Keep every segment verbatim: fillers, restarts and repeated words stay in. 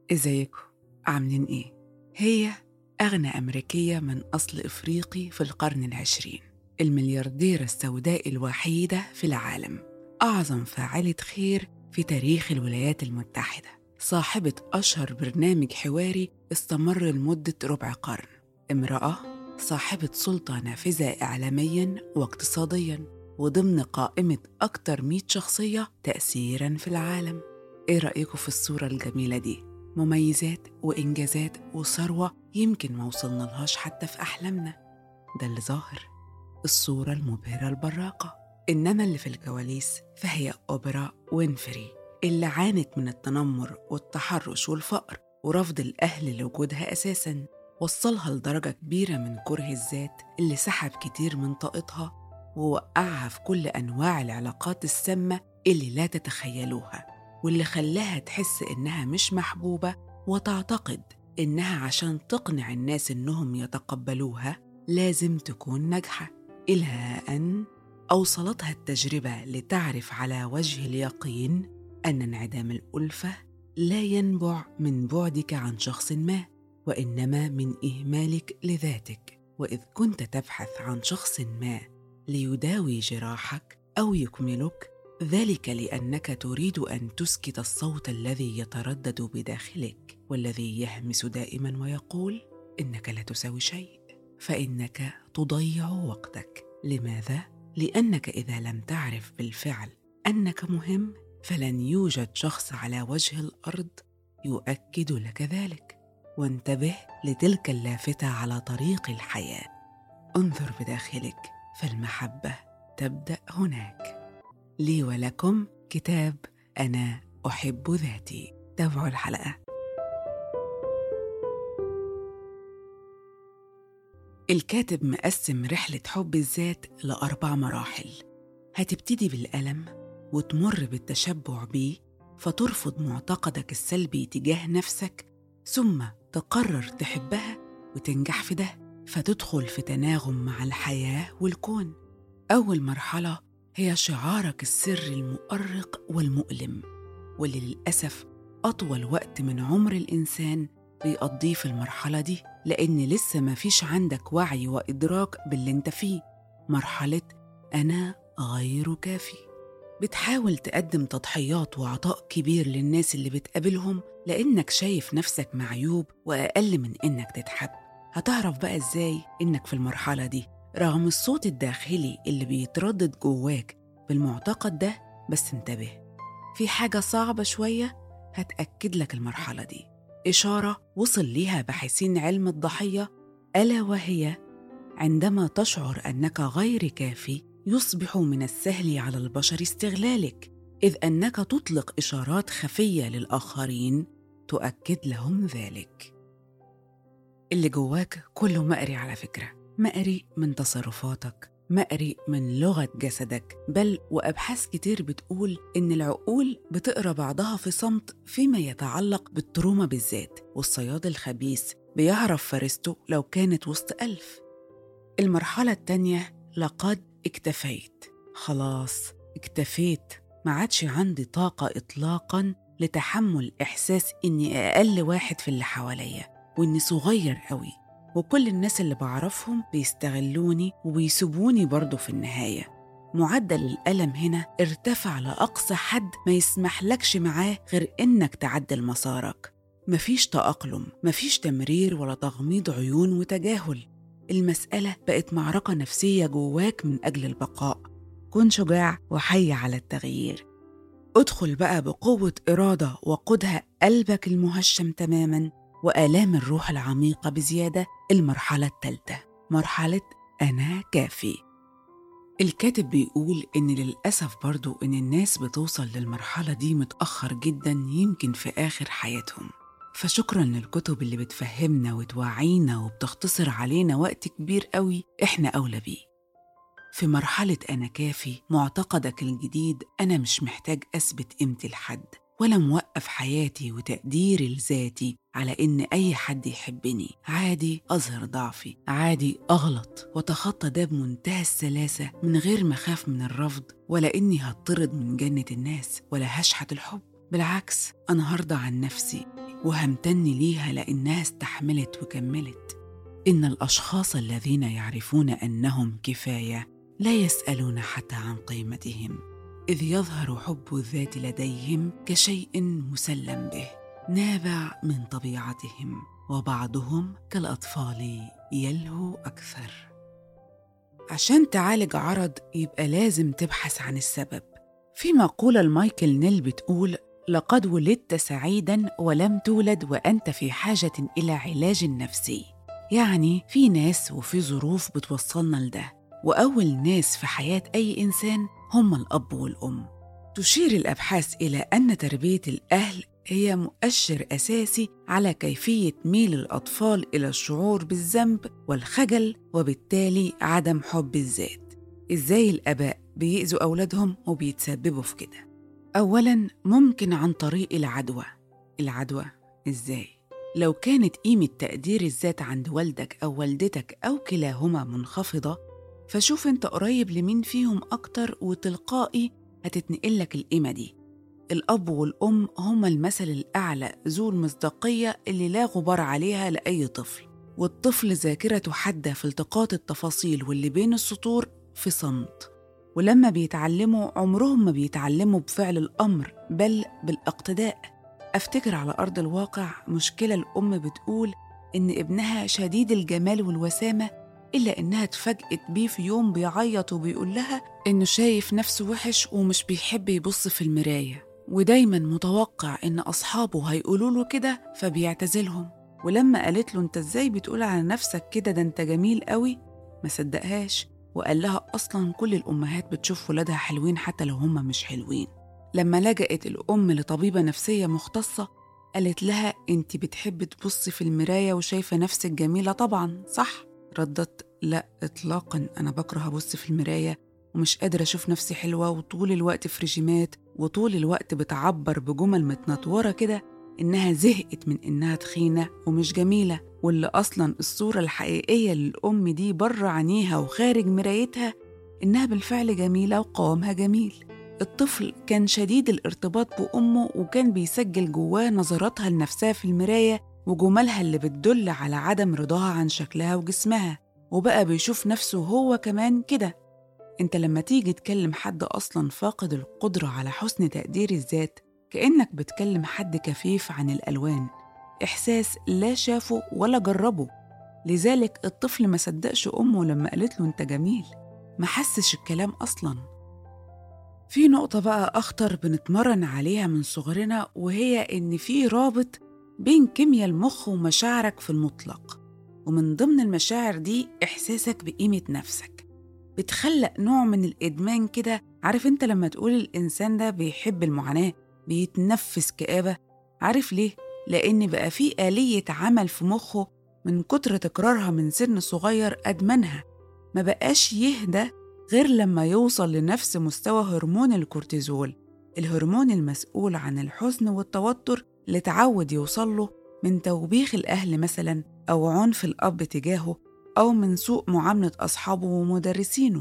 إزيكم؟ عاملين إيه؟ هي أغنى أمريكية من أصل إفريقي في القرن العشرين، المليارديرة السوداء الوحيدة في العالم، أعظم فاعلة خير في تاريخ الولايات المتحدة، صاحبة أشهر برنامج حواري استمر لمدة ربع قرن، امرأة صاحبة سلطة نافذة إعلامياً واقتصادياً، وضمن قائمة أكتر مئة شخصية تأثيراً في العالم. إيه رأيكم في الصورة الجميلة دي؟ مميزات وإنجازات وثروة يمكن ما وصلنا لهاش حتى في أحلامنا. ده اللي ظاهر، الصورة المبهرة البراقة. إنما اللي في الكواليس فهي أوبرا وينفري، اللي عانت من التنمر والتحرش والفقر ورفض الأهل لوجودها أساساً، وصلها لدرجة كبيرة من كره الذات اللي سحب كتير من طاقتها ووقعها في كل أنواع العلاقات السامة اللي لا تتخيلوها، واللي خلاها تحس إنها مش محبوبة وتعتقد إنها عشان تقنع الناس إنهم يتقبلوها لازم تكون ناجحة، إلى أن أوصلتها التجربة لتعرف على وجه اليقين أن انعدام الألفة لا ينبع من بعدك عن شخص ما، وإنما من إهمالك لذاتك. وإذ كنت تبحث عن شخص ما ليداوي جراحك أو يكملك، ذلك لأنك تريد أن تسكت الصوت الذي يتردد بداخلك والذي يهمس دائماً ويقول إنك لا تساوي شيء، فإنك تضيع وقتك. لماذا؟ لأنك إذا لم تعرف بالفعل أنك مهم فلن يوجد شخص على وجه الأرض يؤكد لك ذلك. وانتبه لتلك اللافتة على طريق الحياة، انظر بداخلك فالمحبة تبدأ هناك. لي ولكم كتاب أنا أحب ذاتي. تابعوا الحلقة. الكاتب مقسم رحلة حب الذات لأربع مراحل. هتبتدي بالألم وتمر بالتشبع بيه فترفض معتقدك السلبي تجاه نفسك، ثم تقرر تحبها وتنجح في ده فتدخل في تناغم مع الحياة والكون. أول مرحلة هي شعارك السري المؤرق والمؤلم، واللي للأسف أطول وقت من عمر الإنسان بيقضيه في المرحلة دي، لأن لسه ما فيش عندك وعي وإدراك باللي انت فيه. مرحلة أنا غير كافي. بتحاول تقدم تضحيات وعطاء كبير للناس اللي بتقابلهم لأنك شايف نفسك معيوب وأقل من إنك تتحب. هتعرف بقى إزاي إنك في المرحلة دي رغم الصوت الداخلي اللي بيتردد جواك بالمعتقد ده؟ بس انتبه، في حاجة صعبة شوية هتأكد لك المرحلة دي، إشارة وصل ليها باحثين علم الضحية، ألا وهي عندما تشعر أنك غير كافي يصبح من السهل على البشر استغلالك، إذ أنك تطلق إشارات خفية للآخرين تؤكد لهم ذلك. اللي جواك كله مقري على فكرة، مقري من تصرفاتك، مقري من لغة جسدك، بل وأبحاث كتير بتقول إن العقول بتقرأ بعضها في صمت فيما يتعلق بالتروما بالذات، والصياد الخبيث بيعرف فريسته لو كانت وسط ألف. المرحلة التانية، لقد اكتفيت. خلاص اكتفيت، ما عادش عندي طاقة إطلاقاً لتحمل إحساس إني أقل واحد في اللي حواليا وإني صغير قوي وكل الناس اللي بعرفهم بيستغلوني وبيسيبوني برضو في النهاية. معدل الألم هنا ارتفع لأقصى حد ما يسمح لكش معاه غير إنك تعدل مسارك. مفيش تأقلم، مفيش تمرير ولا تغميض عيون وتجاهل. المسألة بقت معركة نفسية جواك من أجل البقاء. كن شجاع وحي على التغيير. ادخل بقى بقوة إرادة وقودها قلبك المهشم تماماً وآلام الروح العميقة بزيادة. المرحلة الثالثة، مرحلة أنا كافي. الكاتب بيقول إن للأسف برضو إن الناس بتوصل للمرحلة دي متأخر جداً، يمكن في آخر حياتهم. فشكراً للكتب اللي بتفهمنا وتوعينا وبتختصر علينا وقت كبير قوي إحنا أولى بيه. في مرحلة أنا كافي، معتقدك الجديد أنا مش محتاج أثبت قيمتي لحد، ولا موقف حياتي وتقديري لذاتي على إن أي حد يحبني. عادي أظهر ضعفي، عادي أغلط وتخطى ده بمنتهى السلاسة من غير ما أخاف من الرفض ولا إني هطرد من جنة الناس ولا هشحت الحب. بالعكس، أنا هرضى عن نفسي وهمتن ليها لأنها استحملت وكملت. إن الأشخاص الذين يعرفون أنهم كفاية لا يسألون حتى عن قيمتهم، إذ يظهر حب الذات لديهم كشيء مسلم به نابع من طبيعتهم، وبعضهم كالأطفال يلهو أكثر. عشان تعالج عرض يبقى لازم تبحث عن السبب. في مقولة لمايكل نيل بتقول: لقد ولدت سعيداً ولم تولد وأنت في حاجة إلى علاج نفسي. يعني في ناس وفي ظروف بتوصلنا لده، وأول ناس في حياة أي إنسان هم الأب والأم. تشير الأبحاث إلى أن تربية الأهل هي مؤشر أساسي على كيفية ميل الأطفال إلى الشعور بالذنب والخجل، وبالتالي عدم حب الذات. إزاي الآباء بيأذوا أولادهم وبيتسببوا في كده؟ أولاً، ممكن عن طريق العدوى. العدوى إزاي؟ لو كانت قيمة تقدير الذات عند والدك أو والدتك أو كلاهما منخفضة، فشوف أنت قريب لمين فيهم أكتر وتلقائي هتتنقلك القيمة دي. الأب والأم هما المثل الأعلى ذو المصداقية اللي لا غبار عليها لأي طفل، والطفل ذاكرته حادة في التقاط التفاصيل واللي بين السطور في صمت. ولما بيتعلموا عمرهم ما بيتعلموا بفعل الأمر بل بالاقتداء. أفتكر على أرض الواقع مشكلة الأم بتقول إن ابنها شديد الجمال والوسامة، إلا إنها اتفاجئت بيه في يوم بيعيط وبيقول لها إنه شايف نفسه وحش ومش بيحب يبص في المراية، ودايماً متوقع إن أصحابه هيقولوا له كده فبيعتزلهم. ولما قالت له أنت إزاي بتقول على نفسك كده، ده أنت جميل قوي، ما صدقهاش وقال لها أصلاً كل الأمهات بتشوف ولادها حلوين حتى لو هم مش حلوين. لما لجأت الأم لطبيبة نفسية مختصة قالت لها أنت بتحب تبصي في المراية وشايفة نفسك جميلة طبعاً، صح؟ ردت لا إطلاقاً، أنا بكره أبص في المراية ومش قادرة أشوف نفسي حلوة، وطول الوقت في رجيمات، وطول الوقت بتعبر بجمل متنطورة كده إنها زهقت من إنها تخينة ومش جميلة، واللي أصلاً الصورة الحقيقية للأم دي بره عينيها وخارج مرايتها إنها بالفعل جميلة وقوامها جميل. الطفل كان شديد الارتباط بأمه، وكان بيسجل جواه نظراتها لنفسها في المراية وجمالها اللي بتدل على عدم رضاها عن شكلها وجسمها، وبقى بيشوف نفسه هو كمان كده. انت لما تيجي تكلم حد أصلاً فاقد القدرة على حسن تقدير الذات، كأنك بتكلم حد كفيف عن الألوان، إحساس لا شافه ولا جربه. لذلك الطفل ما صدقش أمه لما قالت له أنت جميل، ما حسش الكلام أصلاً. في نقطة بقى أخطر بنتمرن عليها من صغرنا، وهي إن في رابط بين كيمياء المخ ومشاعرك في المطلق، ومن ضمن المشاعر دي إحساسك بقيمة نفسك. بتخلق نوع من الإدمان كده. عارف أنت لما تقول الإنسان ده بيحب المعاناة بيتنفس كآبة؟ عارف ليه؟ لأن بقى في آلية عمل في مخه من كتر تكرارها من سن صغير أدمنها، ما بقاش يهدى غير لما يوصل لنفس مستوى هرمون الكورتيزول، الهرمون المسؤول عن الحزن والتوتر اللي تعود يوصل له من توبيخ الأهل مثلاً، أو عنف الأب تجاهه، أو من سوء معاملة أصحابه ومدرسينه.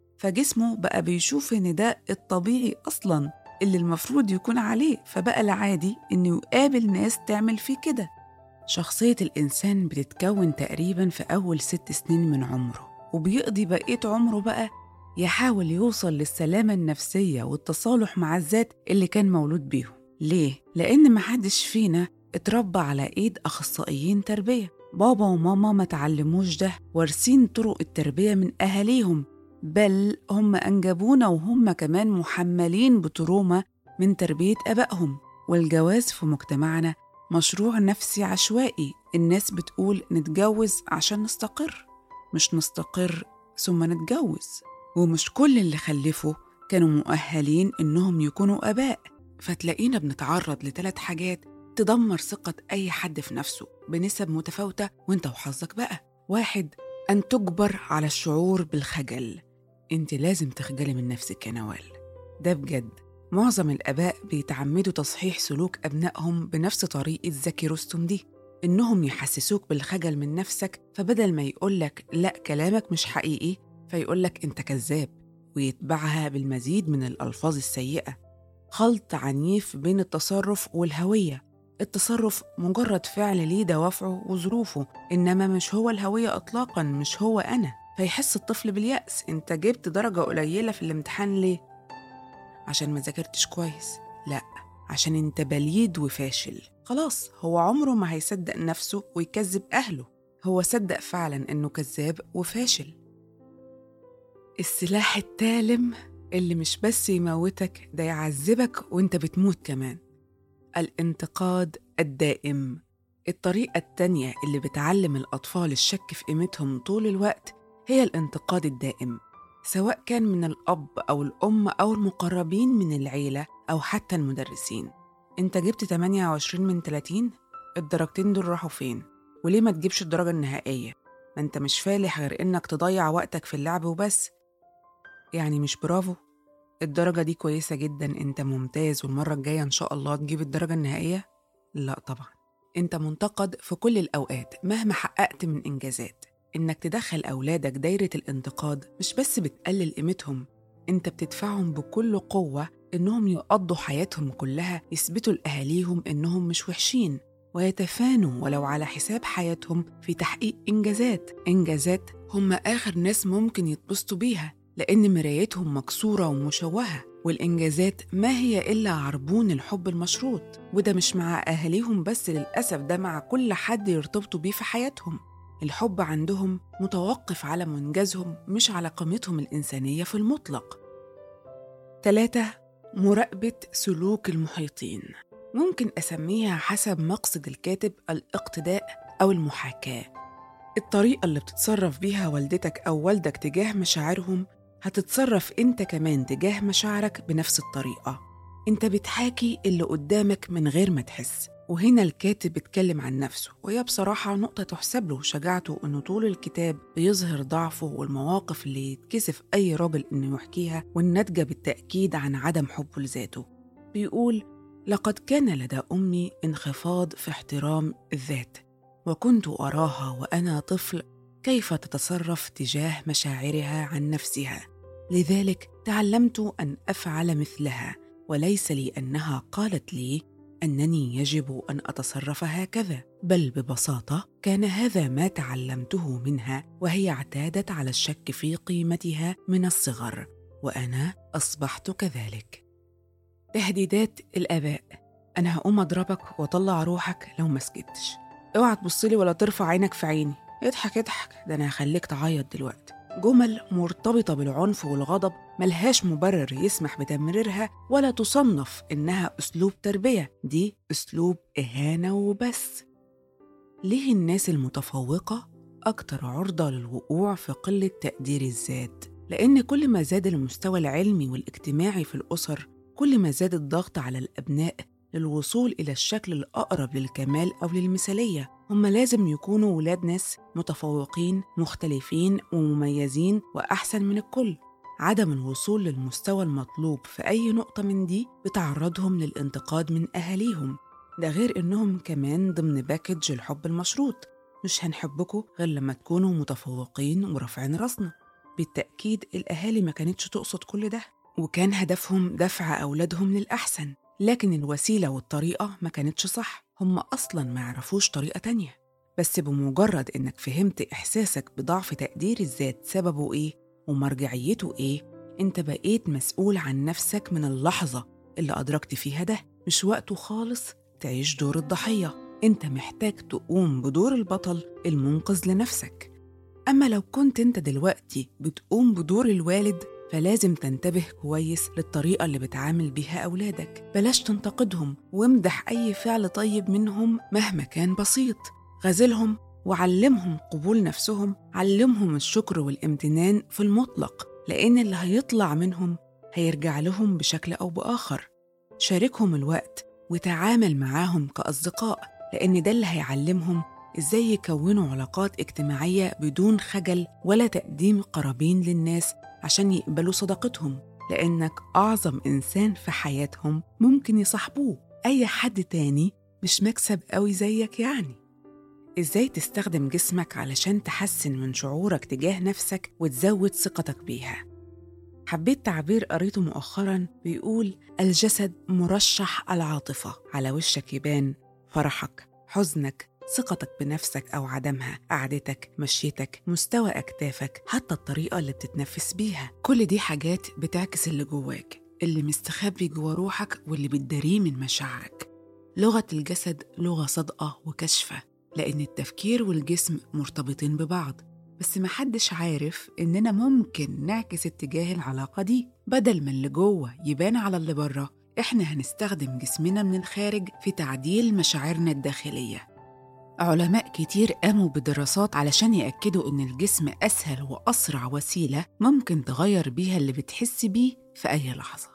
فجسمه بقى بيشوف إن ده الطبيعي أصلاً اللي المفروض يكون عليه، فبقى العادي إنه يقابل ناس تعمل فيه كده. شخصية الإنسان بتتكون تقريباً في أول ست سنين من عمره، وبيقضي بقية عمره بقى يحاول يوصل للسلامة النفسية والتصالح مع الذات اللي كان مولود بيهم. ليه؟ لأن محدش فينا اتربى على إيد أخصائيين تربية. بابا وماما ما تعلموش ده، وارثين طرق التربية من أهاليهم، بل هم أنجبونا وهم كمان محملين بتروما من تربية أبائهم. والجواز في مجتمعنا مشروع نفسي عشوائي. الناس بتقول نتجوز عشان نستقر، مش نستقر ثم نتجوز. ومش كل اللي خلفوا كانوا مؤهلين إنهم يكونوا آباء. فتلاقينا بنتعرض لثلاث حاجات تدمر ثقة أي حد في نفسه بنسب متفاوتة، وانت وحظك بقى. واحد، أن تجبر على الشعور بالخجل. انت لازم تخجلي من نفسك يا نوال. ده بجد معظم الآباء بيتعمدوا تصحيح سلوك أبنائهم بنفس طريقة زكي رستم دي، إنهم يحسسوك بالخجل من نفسك، فبدل ما يقولك لأ كلامك مش حقيقي فيقولك أنت كذاب، ويتبعها بالمزيد من الألفاظ السيئة. خلط عنيف بين التصرف والهوية. التصرف مجرد فعل ليه دوافعه وظروفه، إنما مش هو الهوية إطلاقاً، مش هو أنا. فيحس الطفل باليأس. أنت جبت درجة قليلة في الامتحان ليه؟ عشان ما ذاكرتش كويس؟ لأ، عشان أنت بليد وفاشل. خلاص، هو عمره ما هيصدق نفسه ويكذب أهله. هو صدق فعلاً إنه كذاب وفاشل. السلاح التالم اللي مش بس يموتك، ده يعذبك وانت بتموت كمان: الانتقاد الدائم. الطريقة التانية اللي بتعلم الأطفال الشك في قيمتهم طول الوقت هي الانتقاد الدائم، سواء كان من الأب أو الأم أو المقربين من العيلة أو حتى المدرسين. انت جبت ثمانية وعشرين من ثلاثين، الدرجتين دول راحوا فين؟ وليه ما تجيبش الدرجة النهائية؟ ما انت مش فالح غير انك تضيع وقتك في اللعب وبس. يعني مش برافو؟ الدرجة دي كويسة جدا، انت ممتاز، والمرة الجاية ان شاء الله تجيب الدرجة النهائية؟ لا طبعا. انت منتقد في كل الأوقات مهما حققت من إنجازات. انك تدخل أولادك دايرة الانتقاد مش بس بتقلل قيمتهم، انت بتدفعهم بكل قوة انهم يقضوا حياتهم كلها يثبتوا لأهاليهم انهم مش وحشين، ويتفانوا ولو على حساب حياتهم في تحقيق إنجازات إنجازات هم آخر ناس ممكن يتبسطوا بيها، لأن مرايتهم مكسورة ومشوهة. والإنجازات ما هي إلا عربون الحب المشروط، وده مش مع أهاليهم بس، للأسف ده مع كل حد يرتبطوا بيه في حياتهم. الحب عندهم متوقف على منجزهم، مش على قيمتهم الإنسانية في المطلق. ثلاثة، مراقبة سلوك المحيطين. ممكن أسميها حسب مقصد الكاتب الاقتداء أو المحاكاة. الطريقة اللي بتتصرف بيها والدتك أو والدك تجاه مشاعرهم هتتصرف أنت كمان تجاه مشاعرك بنفس الطريقة. أنت بتحاكي اللي قدامك من غير ما تحس. وهنا الكاتب بيتكلم عن نفسه، وهي بصراحة نقطة تحسب له شجاعته إنه طول الكتاب بيظهر ضعفه والمواقف اللي يتكسف أي راجل إنه يحكيها، والناتجة بالتأكيد عن عدم حبه لذاته. بيقول: لقد كان لدى أمي انخفاض في احترام الذات، وكنت أراها وأنا طفل كيف تتصرف تجاه مشاعرها عن نفسها، لذلك تعلمت أن أفعل مثلها، وليس لأنها قالت لي أنني يجب أن أتصرف هكذا، بل ببساطة كان هذا ما تعلمته منها، وهي اعتادت على الشك في قيمتها من الصغر، وأنا أصبحت كذلك. تهديدات الآباء: أنا هقوم أضربك وأطلع روحك لو ما سكتش، اوعى تبصلي ولا ترفع عينك في عيني، اضحك اضحك، ده أنا هخليك تعيط دلوقتي. جمل مرتبطة بالعنف والغضب ملهاش مبرر يسمح بتمريرها ولا تصنف إنها أسلوب تربية، دي أسلوب إهانة وبس. ليه الناس المتفوقة أكتر عرضة للوقوع في قلة تقدير الذات؟ لأن كل ما زاد المستوى العلمي والاجتماعي في الأسر، كل ما زاد الضغط على الأبناء للوصول إلى الشكل الأقرب للكمال أو للمثالية. هم لازم يكونوا ولاد ناس متفوقين، مختلفين ومميزين وأحسن من الكل. عدم الوصول للمستوى المطلوب في أي نقطة من دي بتعرضهم للانتقاد من أهاليهم. ده غير إنهم كمان ضمن باكج الحب المشروط، مش هنحبكوا غير لما تكونوا متفوقين ورافعين راسنا. بالتأكيد الأهالي ما كانتش تقصد كل ده، وكان هدفهم دفع أولادهم للأحسن، لكن الوسيلة والطريقة ما كانتش صح. هم أصلاً ما يعرفوش طريقة تانية. بس بمجرد إنك فهمت إحساسك بضعف تقدير الذات سببه إيه ومرجعيته إيه، أنت بقيت مسؤول عن نفسك من اللحظة اللي أدركت فيها ده. مش وقته خالص تعيش دور الضحية، أنت محتاج تقوم بدور البطل المنقذ لنفسك. أما لو كنت أنت دلوقتي بتقوم بدور الوالد، فلازم تنتبه كويس للطريقة اللي بتعامل بيها أولادك. بلاش تنتقدهم، وامدح أي فعل طيب منهم مهما كان بسيط. غزلهم وعلمهم قبول نفسهم، علمهم الشكر والامتنان في المطلق، لأن اللي هيطلع منهم هيرجع لهم بشكل أو بآخر. شاركهم الوقت وتعامل معاهم كأصدقاء، لأن ده اللي هيعلمهم إزاي يكونوا علاقات اجتماعية بدون خجل ولا تقديم قرابين للناس عشان يقبلوا صداقتهم، لأنك أعظم إنسان في حياتهم ممكن يصاحبوه. أي حد تاني مش مكسب قوي زيك يعني. إزاي تستخدم جسمك علشان تحسن من شعورك تجاه نفسك وتزود ثقتك بيها؟ حبيت تعبير قريته مؤخراً بيقول: الجسد مرشح العاطفة، على وشك يبان فرحك، حزنك، ثقتك بنفسك أو عدمها، قعدتك، مشيتك، مستوى أكتافك، حتى الطريقة اللي بتتنفس بيها. كل دي حاجات بتعكس اللي جواك، اللي مستخبي جوا روحك واللي بتداريه من مشاعرك. لغة الجسد لغة صادقة وكشفة، لأن التفكير والجسم مرتبطين ببعض، بس محدش عارف إننا ممكن نعكس اتجاه العلاقة دي. بدل ما اللي جوه يبان على اللي بره، إحنا هنستخدم جسمنا من الخارج في تعديل مشاعرنا الداخلية. علماء كتير قاموا بدراسات علشان يأكدوا إن الجسم أسهل وأسرع وسيلة ممكن تغير بيها اللي بتحس بيه في أي لحظة،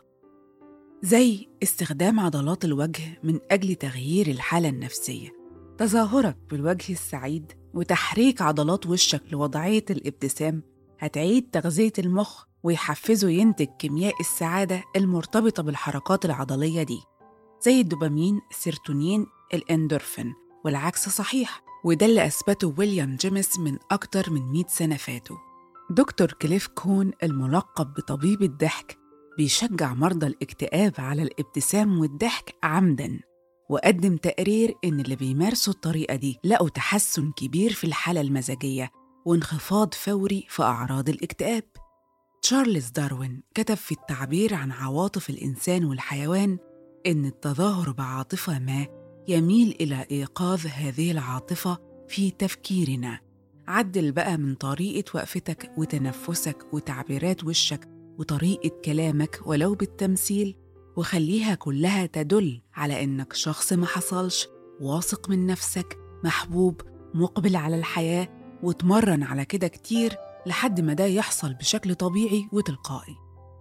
زي استخدام عضلات الوجه من أجل تغيير الحالة النفسية، تظاهرك بالوجه السعيد وتحريك عضلات وشك لوضعية الابتسام هتعيد تغذية المخ ويحفزه ينتج كيمياء السعادة المرتبطة بالحركات العضلية دي، زي الدوبامين، السيروتونين، الإندورفين. والعكس صحيح، وده اللي أثبته ويليام جيمس من أكتر من مئة سنة فاتوا. دكتور كليف كون الملقب بطبيب الضحك بيشجع مرضى الاكتئاب على الابتسام والضحك عمداً، وقدم تقرير إن اللي بيمارسوا الطريقة دي لقوا تحسن كبير في الحالة المزاجية وانخفاض فوري في أعراض الاكتئاب. تشارلز داروين كتب في التعبير عن عواطف الإنسان والحيوان إن التظاهر بعاطفة ما يميل إلى إيقاظ هذه العاطفة في تفكيرنا. عدل بقى من طريقة وقفتك وتنفسك وتعبيرات وشك وطريقة كلامك ولو بالتمثيل، وخليها كلها تدل على إنك شخص ما حصلش، واثق من نفسك، محبوب، مقبل على الحياة، وتمرن على كده كتير لحد ما ده يحصل بشكل طبيعي وتلقائي.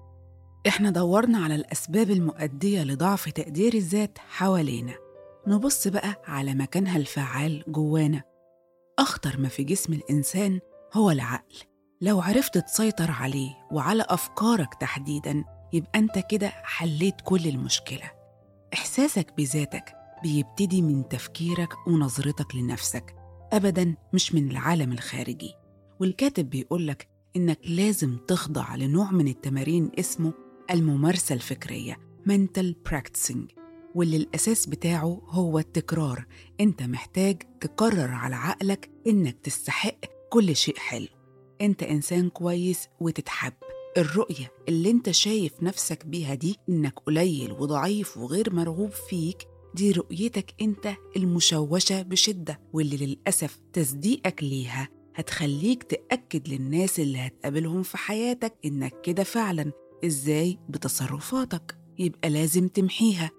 إحنا دورنا على الأسباب المؤدية لضعف تقدير الذات حوالينا، نبص بقى على مكانها الفعال جوانا. أخطر ما في جسم الإنسان هو العقل. لو عرفت تسيطر عليه وعلى أفكارك تحديداً، يبقى أنت كده حليت كل المشكلة. إحساسك بذاتك بيبتدي من تفكيرك ونظرتك لنفسك، أبداً مش من العالم الخارجي. والكاتب بيقولك إنك لازم تخضع لنوع من التمارين اسمه الممارسة الفكرية mental practicing، واللي الأساس بتاعه هو التكرار. أنت محتاج تكرر على عقلك إنك تستحق كل شيء حلو، أنت إنسان كويس وتتحب. الرؤية اللي أنت شايف نفسك بيها دي إنك قليل وضعيف وغير مرغوب فيك، دي رؤيتك أنت المشوشة بشدة، واللي للأسف تصديقك ليها هتخليك تأكد للناس اللي هتقابلهم في حياتك إنك كده فعلاً. إزاي؟ بتصرفاتك. يبقى لازم تمحيها.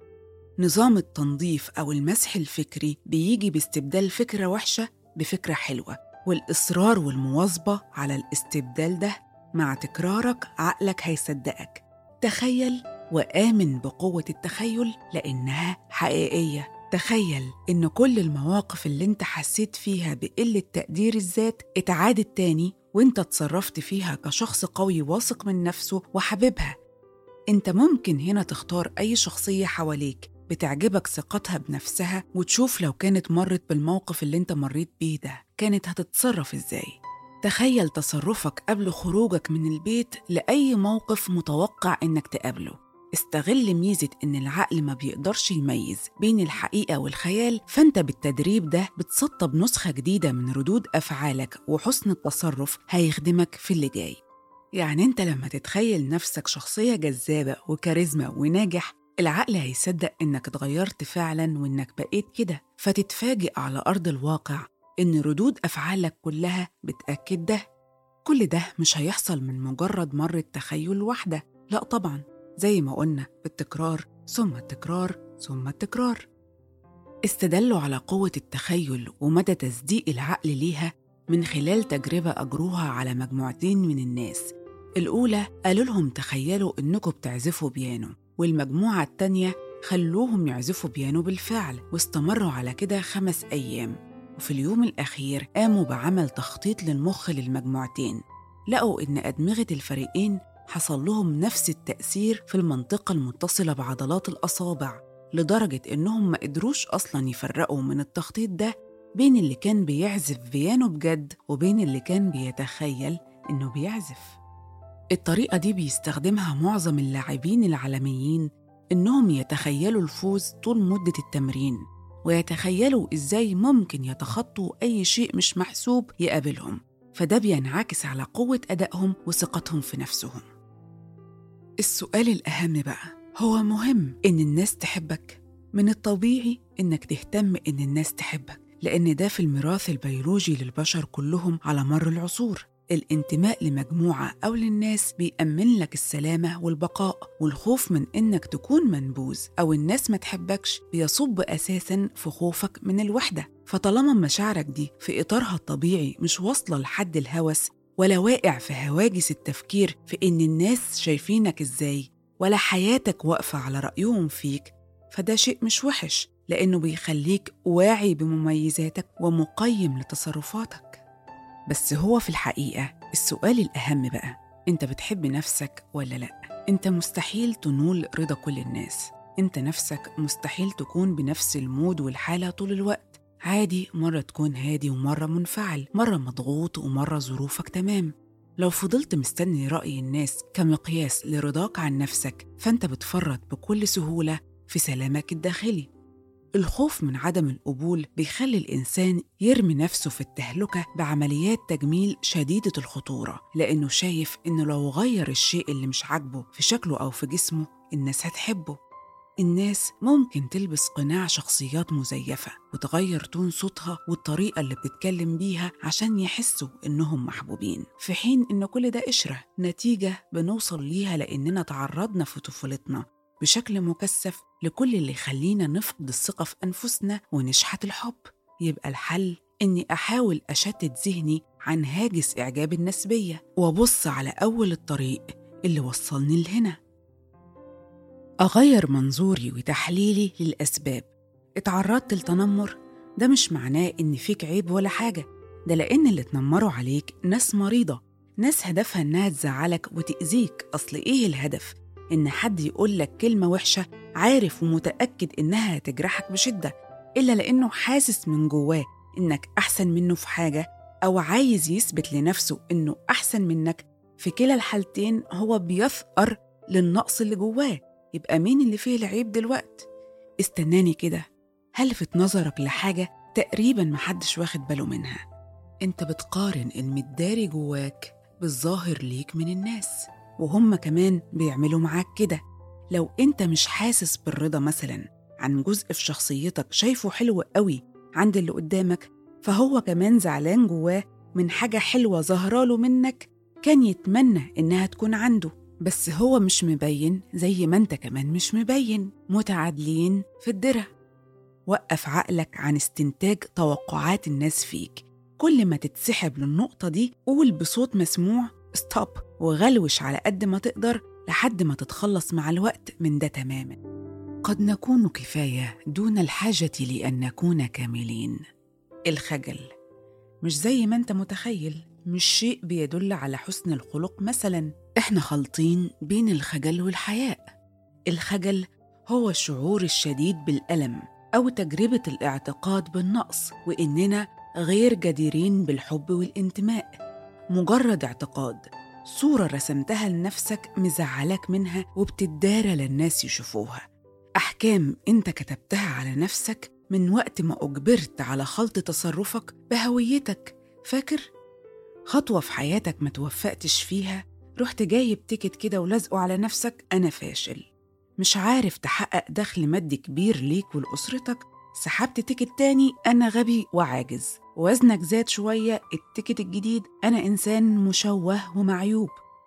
نظام التنظيف أو المسح الفكري بيجي باستبدال فكرة وحشة بفكرة حلوة، والإصرار والمواظبة على الاستبدال ده مع تكرارك عقلك هيصدقك. تخيل وآمن بقوة التخيل لأنها حقيقية. تخيل إن كل المواقف اللي انت حسيت فيها بقلة تقدير الذات اتعادت تاني وانت تصرفت فيها كشخص قوي واثق من نفسه وحبيبها. انت ممكن هنا تختار أي شخصية حواليك بتعجبك ثقتها بنفسها، وتشوف لو كانت مرت بالموقف اللي انت مريت بيه ده كانت هتتصرف ازاي. تخيل تصرفك قبل خروجك من البيت لأي موقف متوقع انك تقابله. استغل ميزة إن العقل ما بيقدرش يميز بين الحقيقة والخيال، فأنت بالتدريب ده بتسطب نسخة جديدة من ردود أفعالك، وحسن التصرف هيخدمك في اللي جاي. يعني أنت لما تتخيل نفسك شخصية جذابة وكاريزما وناجح، العقل هيصدق إنك اتغيرت فعلاً وإنك بقيت كده، فتتفاجئ على أرض الواقع إن ردود أفعالك كلها بتأكد ده. كل ده مش هيحصل من مجرد مرة تخيل واحدة، لا طبعاً، زي ما قلنا بالتكرار ثم التكرار ثم التكرار. استدلوا على قوة التخيل ومدى تصديق العقل ليها من خلال تجربة أجروها على مجموعتين من الناس. الأولى قالوا لهم تخيلوا إنكم بتعزفوا بيانو، والمجموعة التانية خلوهم يعزفوا بيانو بالفعل، واستمروا على كده خمس أيام. وفي اليوم الأخير قاموا بعمل تخطيط للمخ للمجموعتين، لقوا إن أدمغة الفريقين حصل لهم نفس التأثير في المنطقة المتصلة بعضلات الأصابع، لدرجة إنهم ما قدروش أصلاً يفرقوا من التخطيط ده بين اللي كان بيعزف بيانو بجد وبين اللي كان بيتخيل إنه بيعزف. الطريقة دي بيستخدمها معظم اللاعبين العالميين إنهم يتخيلوا الفوز طول مدة التمرين، ويتخيلوا إزاي ممكن يتخطوا أي شيء مش محسوب يقابلهم، فده بينعكس على قوة أدائهم وثقتهم في نفسهم. السؤال الأهم بقى، هو مهم إن الناس تحبك؟ من الطبيعي إنك تهتم إن الناس تحبك، لأن ده في الميراث البيولوجي للبشر كلهم على مر العصور. الانتماء لمجموعة أو للناس بيأمن لك السلامة والبقاء، والخوف من إنك تكون منبوذ أو الناس ما تحبكش بيصب أساساً في خوفك من الوحدة. فطالما مشاعرك دي في إطارها الطبيعي مش واصلة لحد الهوس، ولا واقع في هواجس التفكير في إن الناس شايفينك إزاي، ولا حياتك واقفة على رأيهم فيك، فده شيء مش وحش، لأنه بيخليك واعي بمميزاتك ومقيم لتصرفاتك. بس هو في الحقيقة السؤال الأهم بقى، أنت بتحب نفسك ولا لأ؟ أنت مستحيل تنول رضا كل الناس، أنت نفسك مستحيل تكون بنفس المود والحالة طول الوقت. عادي مرة تكون هادي ومرة منفعل، مرة مضغوط ومرة ظروفك تمام. لو فضلت مستني رأي الناس كمقياس لرضاك عن نفسك، فأنت بتفرط بكل سهولة في سلامك الداخلي. الخوف من عدم القبول بيخلي الإنسان يرمي نفسه في التهلكة بعمليات تجميل شديدة الخطورة، لأنه شايف إنه لو غير الشيء اللي مش عاجبه في شكله أو في جسمه الناس هتحبه. الناس ممكن تلبس قناع شخصيات مزيفة وتغير تون صوتها والطريقة اللي بتتكلم بيها عشان يحسوا إنهم محبوبين، في حين إن كل ده قشرة، نتيجة بنوصل ليها لأننا تعرضنا في طفولتنا بشكل مكثف لكل اللي يخلينا نفقد الثقة في أنفسنا ونشحت الحب. يبقى الحل إني أحاول أشتت ذهني عن هاجس إعجاب الناس بيا، وأبص على أول الطريق اللي وصلني لهنا، أغير منظوري وتحليلي للأسباب. اتعرضت للتنمر، ده مش معناه إن فيك عيب ولا حاجة، ده لأن اللي تنمروا عليك ناس مريضة، ناس هدفها إنها تزعلك وتأذيك. أصل إيه الهدف؟ إن حد يقول لك كلمة وحشة عارف ومتأكد إنها هتجرحك بشدة، إلا لأنه حاسس من جواه إنك أحسن منه في حاجة، أو عايز يثبت لنفسه إنه أحسن منك. في كلا الحالتين هو بيثأر للنقص اللي جواه. يبقى مين اللي فيه العيب دلوقتي؟ استناني كده، هلفت نظرك لحاجة تقريباً محدش واخد باله منها. انت بتقارن المداري جواك بالظاهر ليك من الناس، وهم كمان بيعملوا معاك كده. لو انت مش حاسس بالرضا مثلاً عن جزء في شخصيتك شايفه حلو قوي عند اللي قدامك، فهو كمان زعلان جواه من حاجة حلوة ظهراله منك كان يتمنى إنها تكون عنده، بس هو مش مبين زي ما انت كمان مش مبين، متعادلين في الدرة. وقف عقلك عن استنتاج توقعات الناس فيك. كل ما تتسحب للنقطة دي قول بصوت مسموع ستوب، وغلوش على قد ما تقدر لحد ما تتخلص مع الوقت من ده تماما. قد نكون كفاية دون الحاجة لأن نكون كاملين. الخجل مش زي ما انت متخيل، مش شيء بيدل على حسن الخلق مثلا. احنا خلطين بين الخجل والحياء. الخجل هو الشعور الشديد بالألم أو تجربة الاعتقاد بالنقص وإننا غير جديرين بالحب والانتماء. مجرد اعتقاد، صورة رسمتها لنفسك مزعلك منها وبتدارى للناس يشوفوها. أحكام انت كتبتها على نفسك من وقت ما أجبرت على خلط تصرفك بهويتك. فاكر؟ خطوة في حياتك ما توفقتش فيها، رحت جايب تيكت كده ولازقه على نفسك أنا فاشل. مش عارف تحقق دخل مادي كبير ليك ولأسرتك، سحبت تيكت تاني أنا غبي وعاجز. وزنك زاد شوية، التيكت الجديد أنا إنسان مشوه ومعيوب.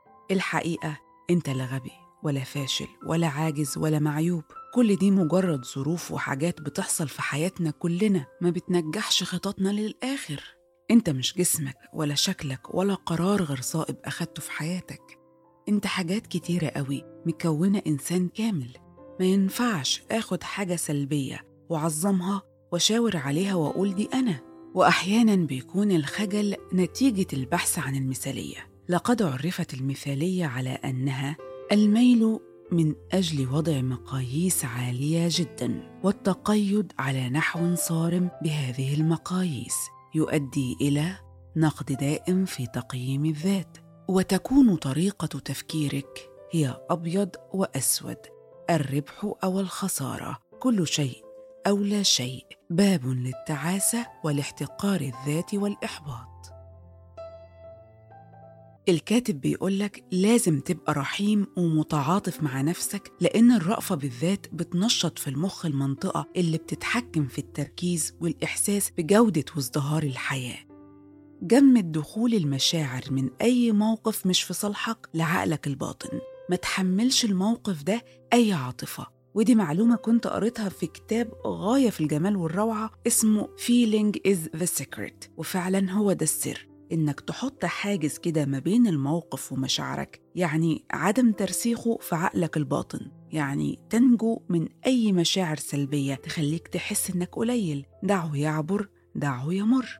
الحقيقة أنت لا غبي ولا فاشل ولا عاجز ولا معيوب، كل دي مجرد ظروف وحاجات بتحصل في حياتنا كلنا ما بتنجحش خططنا للآخر. أنت مش جسمك ولا شكلك ولا قرار غير صائب أخدته في حياتك. أنت حاجات كتيرة قوي مكونة إنسان كامل. ما ينفعش أخد حاجة سلبية وعظمها وشاور عليها وأقول دي أنا. وأحياناً بيكون الخجل نتيجة البحث عن المثالية. لقد عرفت المثالية على أنها الميل من أجل وضع مقاييس عالية جداً، والتقيد على نحو صارم بهذه المقاييس يؤدي إلى نقد دائم في تقييم الذات. وتكون طريقة تفكيرك هي أبيض وأسود، الربح أو الخسارة. كل شيء أو لا شيء، باب للتعاسة والاحتقار الذاتي والإحباط. الكاتب بيقولك لازم تبقى رحيم ومتعاطف مع نفسك، لأن الرأفة بالذات بتنشط في المخ المنطقة اللي بتتحكم في التركيز والإحساس بجودة وازدهار الحياة. جمد دخول المشاعر من أي موقف مش في صالحك لعقلك الباطن، ما تحملش الموقف ده أي عاطفة. ودي معلومة كنت قريتها في كتاب غاية في الجمال والروعة اسمه Feeling is the Secret، وفعلا هو ده السر، إنك تحط حاجز كده ما بين الموقف ومشاعرك، يعني عدم ترسيخه في عقلك الباطن، يعني تنجو من أي مشاعر سلبية تخليك تحس إنك قليل. دعه يعبر، دعه يمر.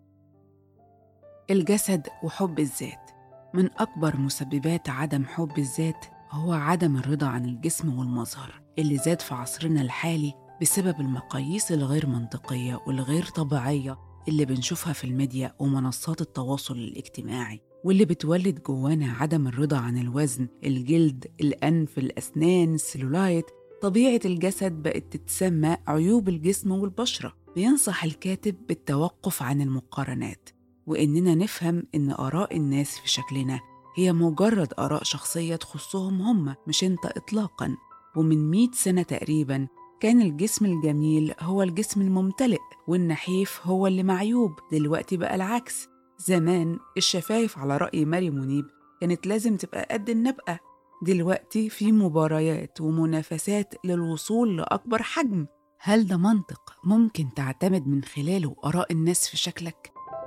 الجسد وحب الذات. من أكبر مسببات عدم حب الذات هو عدم الرضا عن الجسم والمظهر اللي زاد في عصرنا الحالي بسبب المقاييس الغير منطقية والغير طبيعية اللي بنشوفها في الميديا ومنصات التواصل الاجتماعي، واللي بتولد جوانا عدم الرضا عن الوزن، الجلد، الأنف، الأسنان، السلولايت. طبيعة الجسد بقت تتسمى عيوب الجسم والبشرة. بينصح الكاتب بالتوقف عن المقارنات، وإننا نفهم إن آراء الناس في شكلنا هي مجرد آراء شخصية تخصهم هم، مش انت إطلاقاً. ومن مئة سنة تقريباً كان الجسم الجميل هو الجسم الممتلئ، والنحيف هو اللي معيوب. دلوقتي بقى العكس. زمان الشفايف على رأي ماري منيب كانت لازم تبقى قد النبقة، دلوقتي في مباريات ومنافسات للوصول لأكبر حجم. هل ده منطق ممكن تعتمد من خلاله آراء الناس في شكلك؟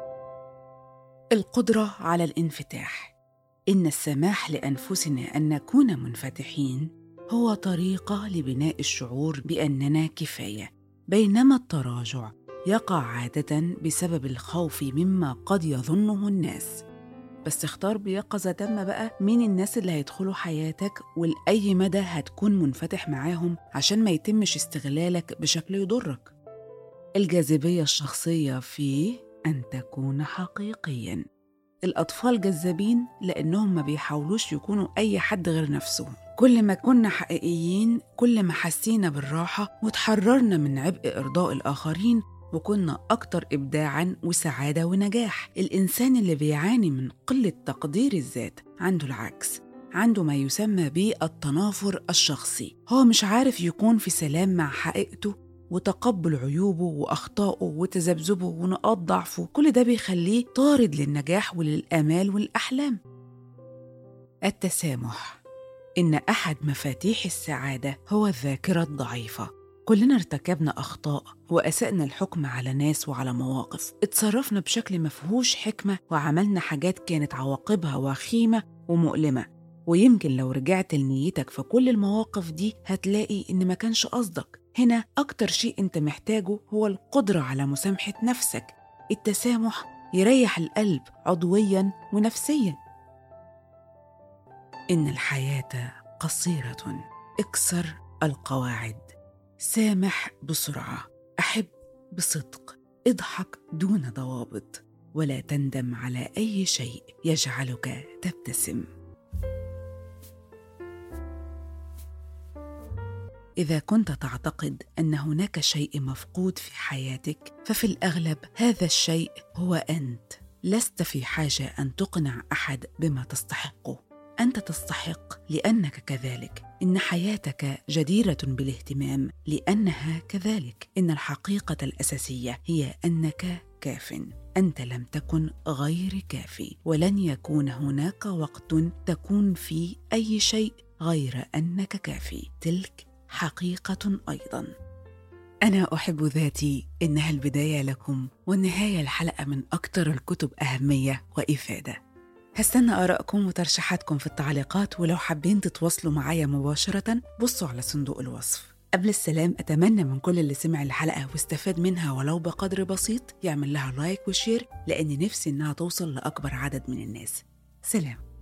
القدرة على الانفتاح. إن السماح لأنفسنا أن نكون منفتحين هو طريقة لبناء الشعور بأننا كفاية، بينما التراجع يقع عادة بسبب الخوف مما قد يظنه الناس. بس اختار بيقظة تامة بقى مين الناس اللي هيدخلوا حياتك ولأي مدى هتكون منفتح معاهم عشان ما يتمش استغلالك بشكل يضرك. الجاذبية الشخصية في أن تكون حقيقياً. الأطفال جذابين لأنهم ما بيحاولوش يكونوا أي حد غير نفسهم. كل ما كنا حقيقيين كل ما حسينا بالراحة وتحررنا من عبء إرضاء الآخرين، وكنا أكتر إبداعاً وسعادة ونجاح. الإنسان اللي بيعاني من قلة تقدير الذات عنده العكس، عنده ما يسمى بالتنافر الشخصي. هو مش عارف يكون في سلام مع حقيقته وتقبل عيوبه وأخطائه وتذبذبه ونقاط ضعفه. كل ده بيخليه طارد للنجاح وللآمال والأحلام. التسامح. إن أحد مفاتيح السعادة هو الذاكرة الضعيفة. كلنا ارتكبنا أخطاء وأسأنا الحكم على ناس وعلى مواقف، اتصرفنا بشكل مفهوش حكمة وعملنا حاجات كانت عواقبها وخيمة ومؤلمة. ويمكن لو رجعت لنيتك في كل المواقف دي هتلاقي إن ما كانش قصدك. هنا أكتر شيء أنت محتاجه هو القدرة على مسامحة نفسك. التسامح يريح القلب عضوياً ونفسياً. إن الحياة قصيرة، اكسر القواعد، سامح بسرعة، أحب بصدق، اضحك دون ضوابط، ولا تندم على أي شيء يجعلك تبتسم. إذا كنت تعتقد أن هناك شيء مفقود في حياتك، ففي الأغلب هذا الشيء هو أنت. لست في حاجة أن تقنع أحد بما تستحقه. أنت تستحق لأنك كذلك. إن حياتك جديرة بالاهتمام لأنها كذلك. إن الحقيقة الأساسية هي أنك كاف. أنت لم تكن غير كافي، ولن يكون هناك وقت تكون فيه أي شيء غير أنك كافي. تلك حقيقة أيضاً. أنا أحب ذاتي، إنها البداية لكم والنهاية الحلقة من أكثر الكتب أهمية وإفادة. هستنى آرائكم وترشيحاتكم في التعليقات، ولو حابين تتواصلوا معايا مباشرة بصوا على صندوق الوصف. قبل السلام، أتمنى من كل اللي سمع الحلقة واستفاد منها ولو بقدر بسيط يعمل لها لايك وشير، لأن نفسي إنها توصل لأكبر عدد من الناس. سلام.